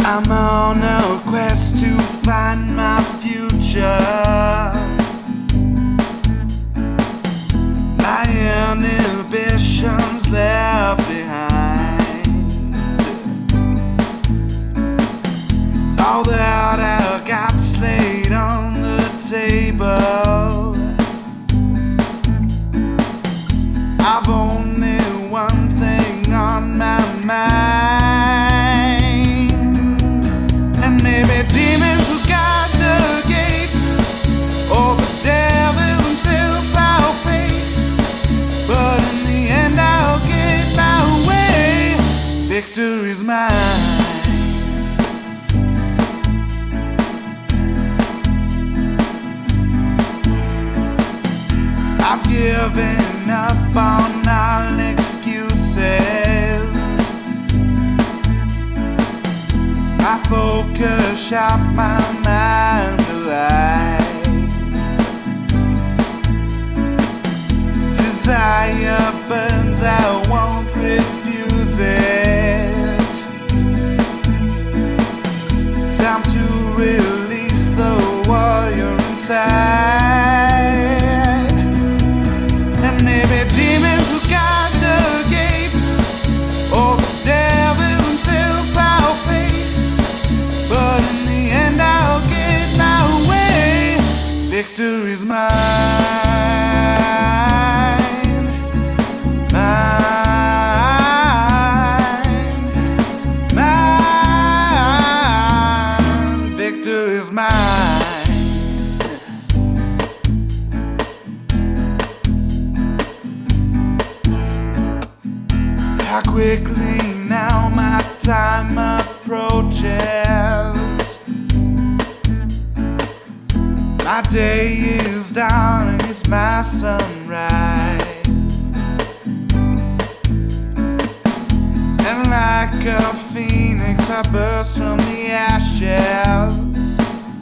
I'm on a quest to find my future. My inhibitions left behind. All that I got's laid on the table. I've only one thing on my mind, and maybe demons will guard the gates, or the devil himself I'll face. But in the end I'll get my way. Victory's mine. I've given up on all excuses. I focus, sharp my mind alive. Desire burns, I won't refuse it. Time to release the warrior inside. And maybe demons will guard the gates, or the devil himself I'll face. But in the end I'll get my way. Victory's mine. Mine. Mine. Victory's mine. How quickly now my time approaches. My day is down and it's my sunrise. And like a phoenix I burst from the ashes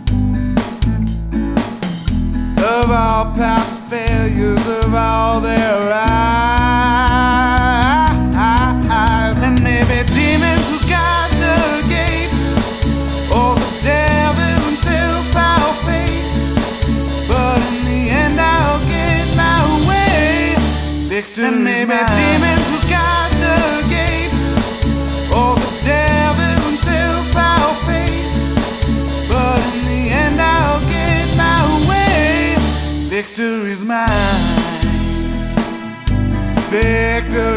of all past failures, of all their lies. And maybe demons will guard the gates, or the devil himself I'll face. But in the end I'll get my way. Victory's and maybe mine. Demons will guard the gates, or the devil himself I'll face. But in the end I'll get my way. Victory's mine. Victory.